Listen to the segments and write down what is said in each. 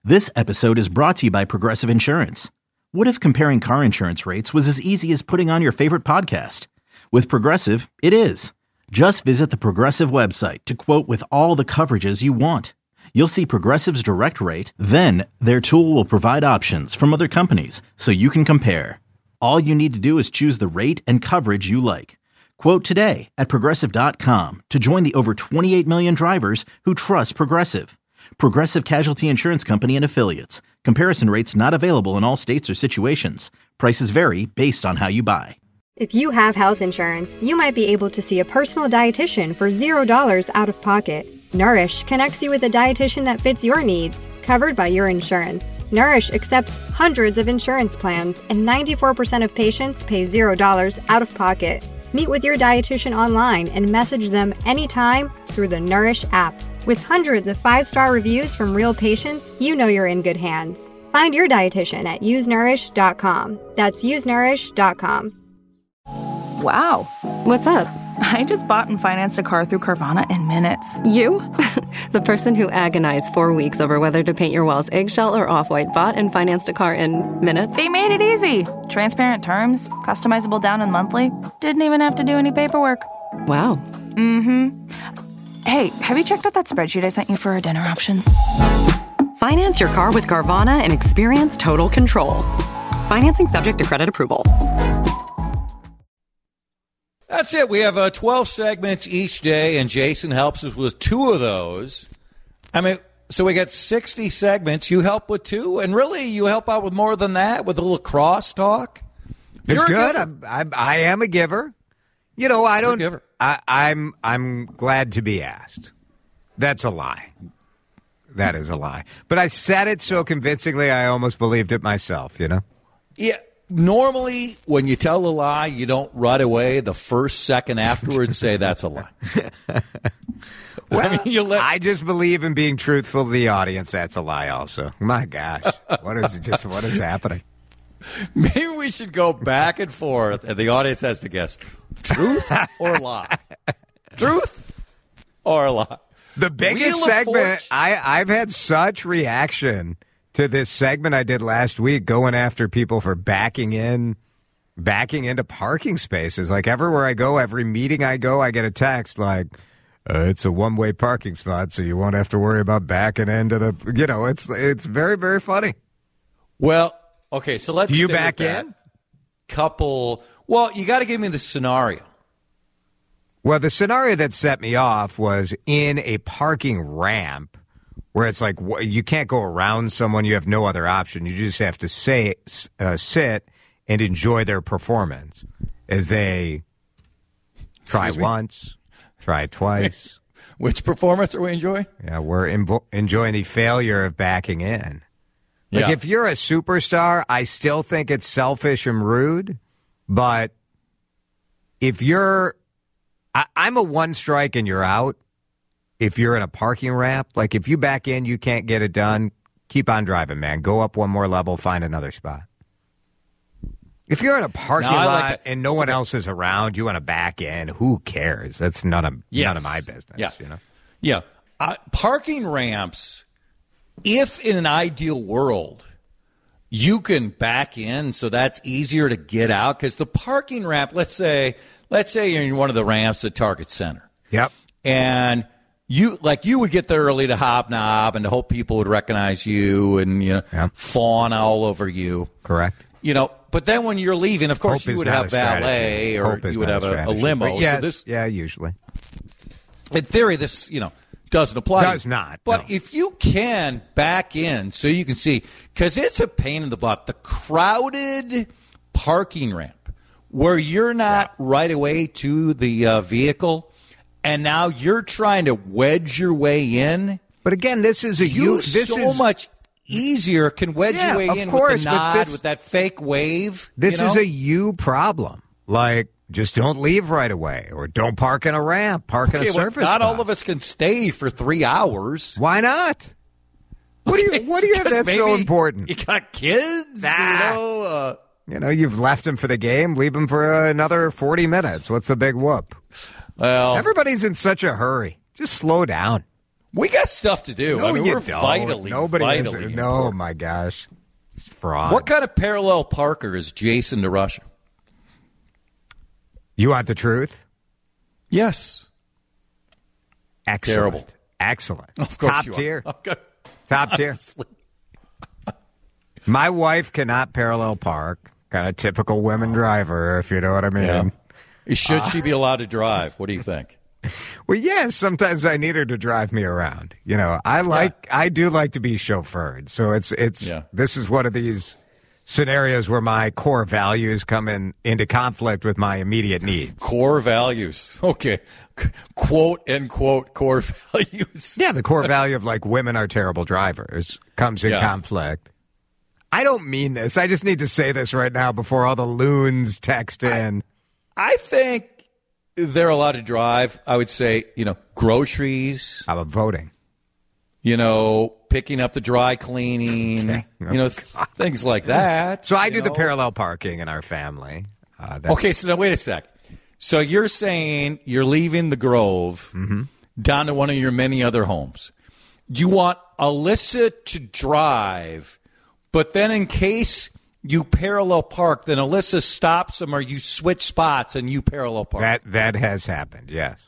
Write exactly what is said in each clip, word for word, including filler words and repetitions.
This episode is brought to you by Progressive Insurance. What if comparing car insurance rates was as easy as putting on your favorite podcast? With Progressive, it is. Just visit the Progressive website to quote with all the coverages you want. You'll see Progressive's direct rate, then their tool will provide options from other companies so you can compare. All you need to do is choose the rate and coverage you like. Quote today at Progressive dot com to join the over twenty-eight million drivers who trust Progressive. Progressive Casualty Insurance Company and Affiliates. Comparison rates not available in all states or situations. Prices vary based on how you buy. If you have health insurance, you might be able to see a personal dietitian for zero dollars out of pocket. Nourish connects you with a dietitian that fits your needs, covered by your insurance. Nourish accepts hundreds of insurance plans, and ninety-four percent of patients pay zero dollars out of pocket. Meet with your dietitian online and message them anytime through the Nourish app. With hundreds of five-star reviews from real patients, you know you're in good hands. Find your dietitian at use nourish dot com. That's use nourish dot com. Wow. What's up? I just bought and financed a car through Carvana in minutes. You? The person who agonized four weeks over whether to paint your walls eggshell or off-white bought and financed a car in minutes? They made it easy. Transparent terms, customizable down and monthly. Didn't even have to do any paperwork. Wow. Mm-hmm. Hey, have you checked out that spreadsheet I sent you for our dinner options? Finance your car with Carvana and experience total control. Financing subject to credit approval. That's it. We have uh, twelve segments each day, and Jason helps us with two of those. I mean, so we got sixty segments. You help with two, and really you help out with more than that, with a little crosstalk. It's You're good. I'm, I'm, I am a giver. You know, I don't. Giver. I, I'm. I'm glad to be asked. That's a lie. That is a lie. But I said it so convincingly, I almost believed it myself. You know. Yeah. Normally, when you tell a lie, you don't right away the first second afterwards say that's a lie. Well, I mean, you let- I just believe in being truthful to the audience. That's a lie, also. My gosh, what is just what is happening? Maybe we should go back and forth, and the audience has to guess truth or lie. Truth or lie. The biggest Wheel of segment, Fortune. I, I've had such reaction to this segment I did last week, going after people for backing in, backing into parking spaces. Like everywhere I go, every meeting I go, I get a text like, uh, it's a one-way parking spot, so you won't have to worry about backing into the, you know, it's it's very, very funny. Well, okay, so let's Do you stay back with that. in? Couple, well, you got to give me the scenario. Well, the scenario that set me off was in a parking ramp where it's like wh- you can't go around someone. You have no other option. You just have to say, uh, sit and enjoy their performance as they try Excuse me? once, try twice. Which performance are we enjoying? Yeah, we're invo- enjoying the failure of backing in. Like, Yeah. if you're a superstar, I still think it's selfish and rude. But if you're, I, I'm a one strike and you're out. If you're in a parking ramp, like if you back in, you can't get it done, keep on driving, man. Go up one more level, find another spot. If you're in a parking No, I lot like and no one else is around, you want to back in, who cares? That's none of, Yes. none of my business. Yeah. You know? Yeah. Uh, parking ramps, if in an ideal world you can back in so that's easier to get out, because the parking ramp, let's say, let's say you're in one of the ramps at Target Center. Yep. And you like you would get there early to hobnob and to hope people would recognize you and you know Yep. fawn all over you. Correct. You know, but then when you're leaving, of course Hope you is would not have a strategy. valet or Hope is you would not have a, a strategy. limo. But yes, So this, yeah, usually. in theory, this you know doesn't apply. Does not, But no. if you can back in so you can see, because it's a pain in the butt, the crowded parking ramp where you're not right away to the uh, vehicle, and now you're trying to wedge your way in. But again, this is a You you. This so is much easier can wedge Yeah, your way of in course, with the but nod, this- with that fake wave. This you know? is a you problem. Like, just don't leave right away, or don't park in a ramp. Park in Okay, a well, surface. not spot. all of us can stay for three hours. Why not? What do you? What do you? Because That's so maybe important. You got kids, Ah. you know. Uh, You know, you've left him for the game. Leave him for uh, another forty minutes. What's the big whoop? well, Everybody's in such a hurry. Just slow down. We got stuff to do. No, I mean, you we're don't. vitally, Nobody is. vitally No, important. my gosh. It's fraud. What kind of parallel parker is Jason DeRusha? You want the truth? Yes. Excellent. Terrible. Excellent. Of course Top you tier. are. Okay. Top tier. Honestly. My wife cannot parallel park. Kind of typical women driver, if you know what I mean. Yeah. Should uh, she be allowed to drive? What do you think? Well, yes, sometimes I need her to drive me around. You know, I like, yeah. I do like to be chauffeured. So it's, it's, yeah. this is one of these scenarios where my core values come in into conflict with my immediate needs. Core values. Okay. C- quote, end quote, core values. Yeah, the core value of like women are terrible drivers comes in yeah. conflict. I don't mean this. I just need to say this right now before all the loons text in. I, I think they're allowed to drive, I would say, you know, groceries. How about voting? You know, picking up the dry cleaning, okay. you know, th- things like that. So I do know? the parallel parking in our family. Uh, okay, so now wait a sec. So you're saying you're leaving the Grove mm-hmm. down to one of your many other homes. You want Alyssa to drive, but then in case you parallel park, then Alyssa stops them or you switch spots and you parallel park. That that has happened, yes.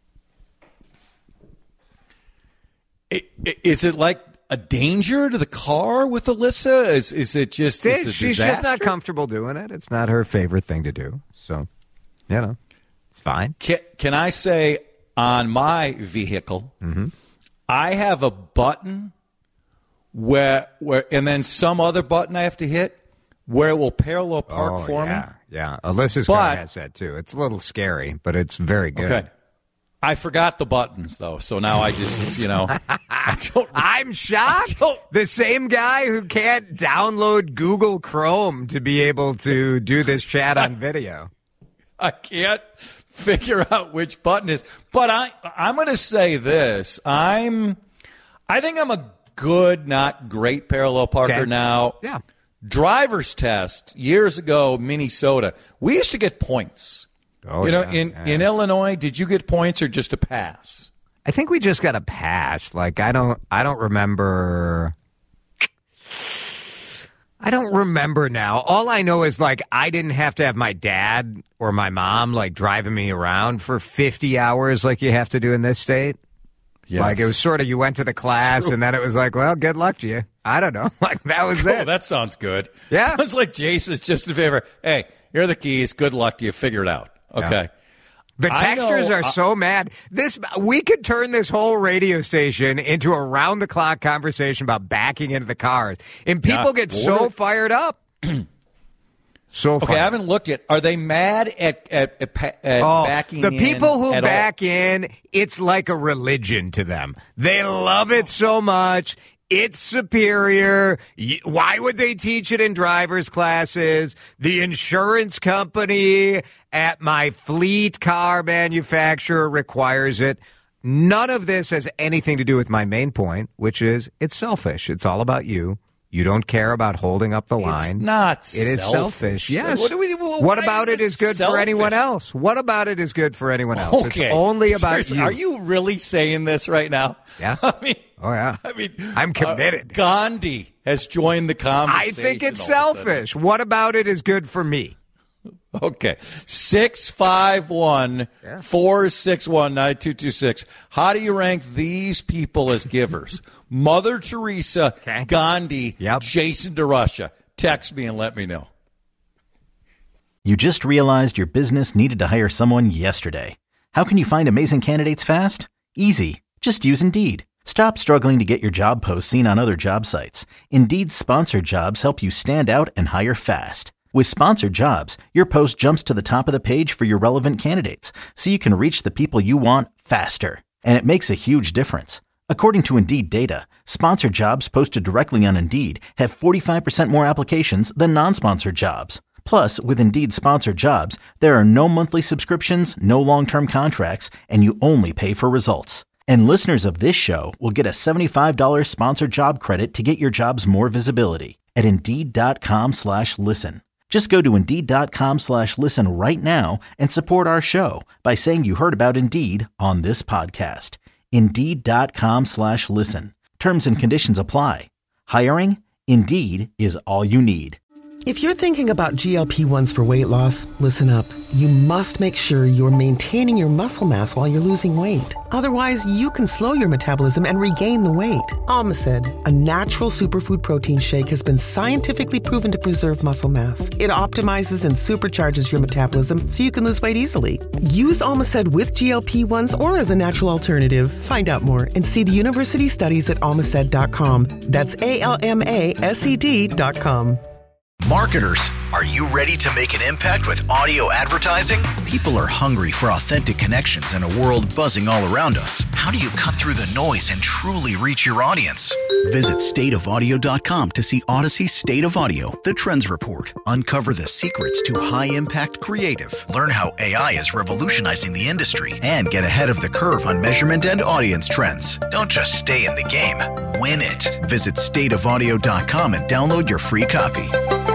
It, it, is it like a danger to the car with Alyssa? Is is it just is it She's disaster? just not comfortable doing it. It's not her favorite thing to do. So, you know, it's fine. Can, can I say on my vehicle, mm-hmm. I have a button where where and then some other button I have to hit where it will parallel park oh, for yeah, me. Yeah, Alyssa's but, car has that too. It's a little scary, but it's very good. Okay. I forgot the buttons though, so now I just you know I don't. I'm shocked. Don't, the same guy who can't download Google Chrome to be able to do this chat on video. I can't figure out which button is, but I I'm going to say this. I'm I think I'm a good, not great parallel parker okay. now. Yeah. Driver's test years ago, Minnesota. We used to get points. Oh, you know, yeah, in, yeah. in Illinois, did you get points or just a pass? I think we just got a pass. Like I don't, I don't remember. I don't remember now. All I know is like I didn't have to have my dad or my mom like driving me around for fifty hours like you have to do in this state. Yes. Like it was sort of you went to the class and then it was like, well, good luck to you. I don't know. Like that was cool, it. That sounds good. Yeah. Sounds like Jason's just a favor. Hey, here are the keys. Good luck to you. Figure it out. Okay. Yeah. The texters know, are uh, so mad. This we could turn this whole radio station into a round-the-clock conversation about backing into the cars, and people yeah, get so fired up. so okay, fired. I haven't looked yet. Are they mad at at, at, at oh, backing? The people who in back all? in, it's like a religion to them. They love it so much. It's superior. Why would they teach it in driver's classes? The insurance company at my fleet car manufacturer requires it. None of this has anything to do with my main point, which is it's selfish. It's all about you. You don't care about holding up the line. It's not It is selfish. selfish. Yes. What, do we, well, what about it is is good selfish? for anyone else? What about it is good for anyone else? Okay. It's only about Seriously, you. Are you really saying this right now? Yeah. I mean, oh, yeah. I mean, I'm committed. Uh, Gandhi has joined the conversation. I think it's all of a sudden. selfish. What about it is good for me? Okay. six five one, four six one, nine two two six. How do you rank these people as givers? Mother Teresa, okay. Gandhi, yep. Jason DeRusha. Text me and let me know. You just realized your business needed to hire someone yesterday. How can you find amazing candidates fast? Easy. Just use Indeed. Stop struggling to get your job posts seen on other job sites. Indeed's sponsored jobs help you stand out and hire fast. With sponsored jobs, your post jumps to the top of the page for your relevant candidates, so you can reach the people you want faster. And it makes a huge difference. According to Indeed data, sponsored jobs posted directly on Indeed have forty-five percent more applications than non-sponsored jobs. Plus, with Indeed sponsored jobs, there are no monthly subscriptions, no long-term contracts, and you only pay for results. And listeners of this show will get a seventy-five dollars sponsored job credit to get your jobs more visibility at Indeed.com slash listen. Just go to Indeed.com slash listen right now and support our show by saying you heard about Indeed on this podcast. Indeed.com slash listen. Terms and conditions apply. Hiring? Indeed is all you need. If you're thinking about G L P ones for weight loss, listen up. You must make sure you're maintaining your muscle mass while you're losing weight. Otherwise, you can slow your metabolism and regain the weight. Almacid, a natural superfood protein shake, has been scientifically proven to preserve muscle mass. It optimizes and supercharges your metabolism so you can lose weight easily. Use Almacid with G L P ones or as a natural alternative. Find out more and see the university studies at almacid dot com. That's A L M A S E D dot com. Marketers, are you ready to make an impact with audio advertising? People are hungry for authentic connections in a world buzzing all around us. How do you cut through the noise and truly reach your audience? Visit state of audio dot com to see Odyssey State of Audio, the Trends Report. Uncover the secrets to high-impact creative. Learn how A I is revolutionizing the industry and get ahead of the curve on measurement and audience trends. Don't just stay in the game, win it. Visit state of audio dot com and download your free copy.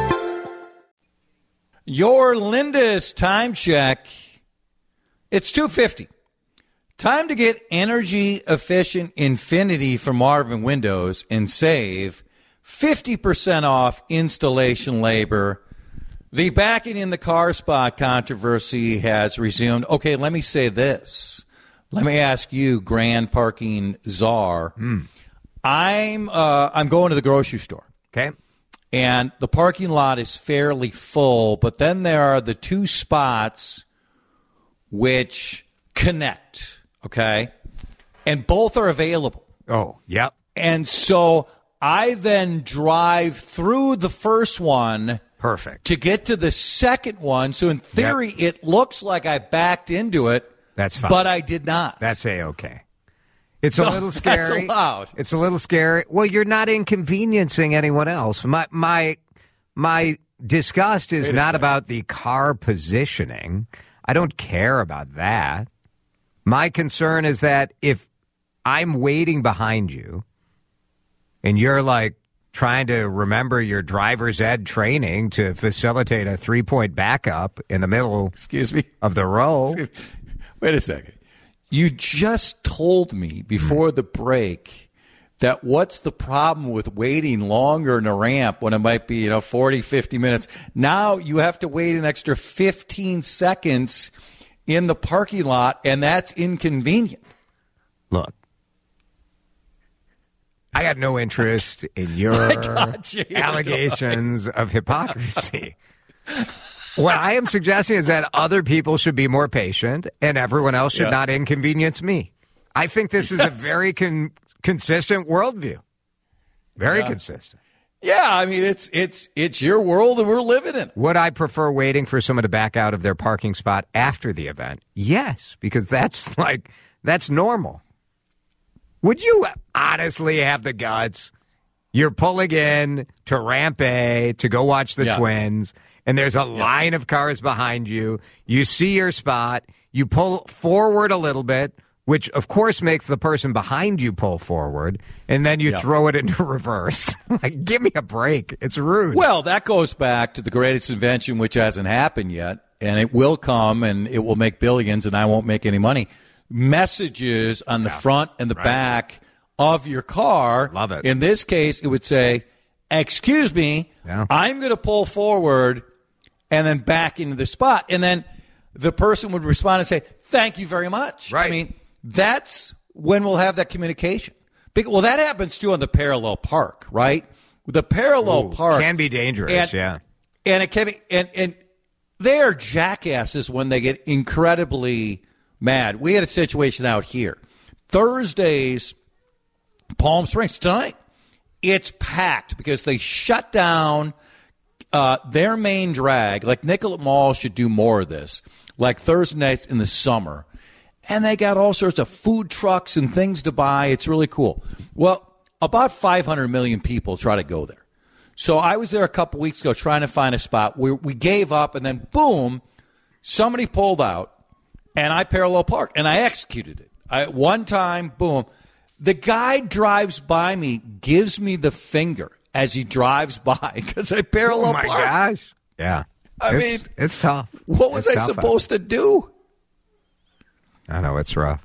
Your Lindus time check. It's two fifty. Time to get energy efficient Infinity from Marvin Windows and save fifty percent off installation labor. The backing in the car spot controversy has resumed. Okay, let me say this. Let me ask you, Grand Parking Czar. Mm. I'm uh, I'm going to the grocery store. Okay. And the parking lot is fairly full, but then there are the two spots which connect, okay? And both are available. Oh, yep. And so I then drive through the first one. Perfect. To get to the second one. So in theory, yep. It looks like I backed into it. That's fine. But I did not. That's A-okay. It's a no, little scary. That's allowed. It's a little scary. Well, you're not inconveniencing anyone else. My my my disgust is not about the car positioning. I don't care about that. My concern is that if I'm waiting behind you and you're like trying to remember your driver's ed training to facilitate a three-point backup in the middle Excuse me. of the row. Wait a second. You just told me before the break that what's the problem with waiting longer in a ramp when it might be, you know, forty, fifty minutes. Now you have to wait an extra fifteen seconds in the parking lot, and that's inconvenient. Look, I got no interest in your you. allegations of hypocrisy. What I am suggesting is that other people should be more patient and everyone else should yeah. not inconvenience me. I think this is yes. a very con- consistent worldview. Very yeah. consistent. Yeah, I mean, it's it's it's your world and we're living in it. Would I prefer waiting for someone to back out of their parking spot after the event? Yes, because that's like, that's normal. Would you honestly have the guts? You're pulling in to Ramp A to go watch the yeah. Twins, and there's a yeah. line of cars behind you. You see your spot. You pull forward a little bit, which, of course, makes the person behind you pull forward, and then you yeah. throw it into reverse. Like, give me a break. It's rude. Well, that goes back to the greatest invention, which hasn't happened yet, and it will come, and it will make billions, and I won't make any money. Messages on the yeah. front and the right. back of your car. Love it. In this case, it would say, excuse me, yeah. I'm going to pull forward and then back into the spot. And then the person would respond and say, thank you very much. Right. I mean, that's when we'll have that communication. Well, that happens, too, on the parallel park, right? The parallel Ooh, park. Can be dangerous, and, yeah. And it can be, and, and they are jackasses when they get incredibly mad. We had a situation out here. Thursdays, Palm Springs, tonight, it's packed because they shut down uh, their main drag. Like Nicollet Mall should do more of this, like Thursday nights in the summer. And they got all sorts of food trucks and things to buy. It's really cool. Well, about five hundred million people try to go there. So I was there a couple weeks ago trying to find a spot. We, we gave up, and then, boom, somebody pulled out, and I parallel parked, and I executed it. I, one time, boom. The guy drives by me, gives me the finger as he drives by because I parallel parked. Oh, my parked. gosh. Yeah. I it's, mean, it's tough. What was it's I supposed to do? I know, it's rough.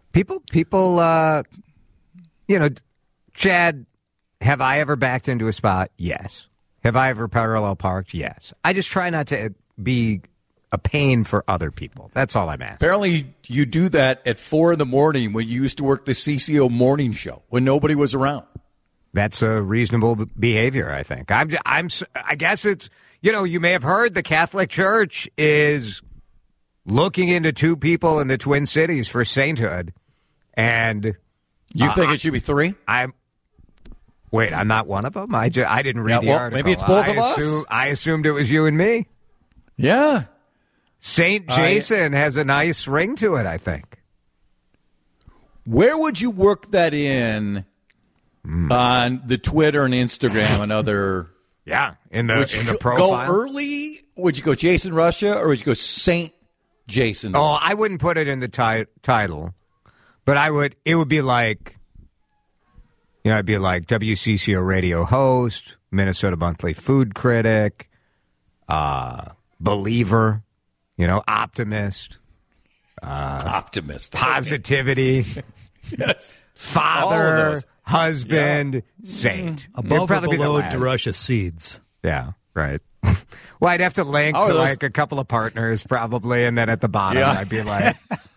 People, people, uh, you know, Chad, have I ever backed into a spot? Yes. Have I ever parallel parked? Yes. I just try not to be a pain for other people. That's all I'm asking. Apparently, you do that at four in the morning when you used to work the C C O morning show when nobody was around. That's a reasonable behavior, I think. I'm, I'm, I guess it's, you know, you may have heard the Catholic Church is looking into two people in the Twin Cities for sainthood, and you uh, think it should be three? I'm. Wait, I'm not one of them. I, ju- I didn't read yeah, the well, article. Maybe it's both I of us. Assume, I assumed it was you and me. Yeah. Saint Jason I, has a nice ring to it, I think. Where would you work that in mm. on the Twitter and Instagram and other? Yeah, in the would in you the profile. Go early? Would you go Jason Russia or would you go Saint Jason? Oh, I wouldn't put it in the ti- title, but I would. It would be like. You know, I'd be like W C C O radio host, Minnesota Monthly food critic, uh, believer, you know, optimist. Uh, optimist. Positivity. Yes. Father, husband, yeah. saint. Above or below DeRusha Seeds. Yeah, right. Well, I'd have to link oh, to those... like a couple of partners probably, and then at the bottom yeah. I'd be like...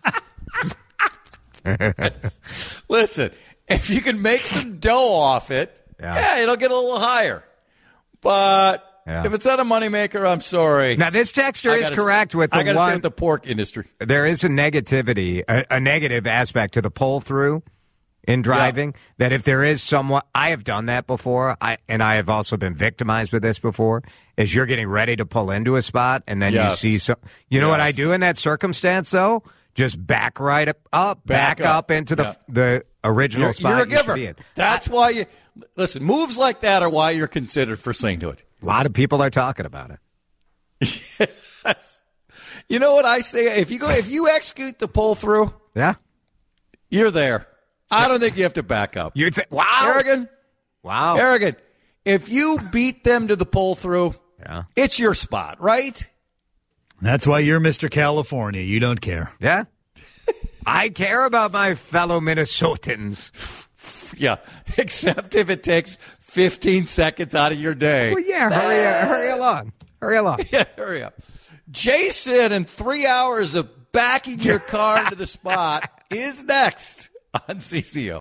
Listen... If you can make some dough off it, yeah, yeah it'll get a little higher. But yeah. if it's not a moneymaker, I'm sorry. Now, this texter is correct with the I gotta one. say with the pork industry. There is a negativity, a, a negative aspect to the pull-through in driving, yeah. that if there is somewhat, I have done that before, I and I have also been victimized with this before, is you're getting ready to pull into a spot, and then yes. you see some. You know yes. what I do in that circumstance, though? Just back right up, up back, back up. up into the yeah. the original you're, spot. You're a you giver. Be in. That's why you listen. Moves like that are why you're considered for sainthood. A lot of people are talking about it. Yes. You know what I say? If you go, if you execute the pull through, yeah, you're there. So, I don't think you have to back up. You think? Wow, Harrigan. Wow, Harrigan. If you beat them to the pull through, yeah, it's your spot, right? That's why you're Mister California. You don't care. Yeah. I care about my fellow Minnesotans. Yeah, except if it takes fifteen seconds out of your day. Well, yeah, hurry, uh, hurry along. Hurry along. Yeah, hurry up. Jason and three hours of backing your car into the spot is next on C C O.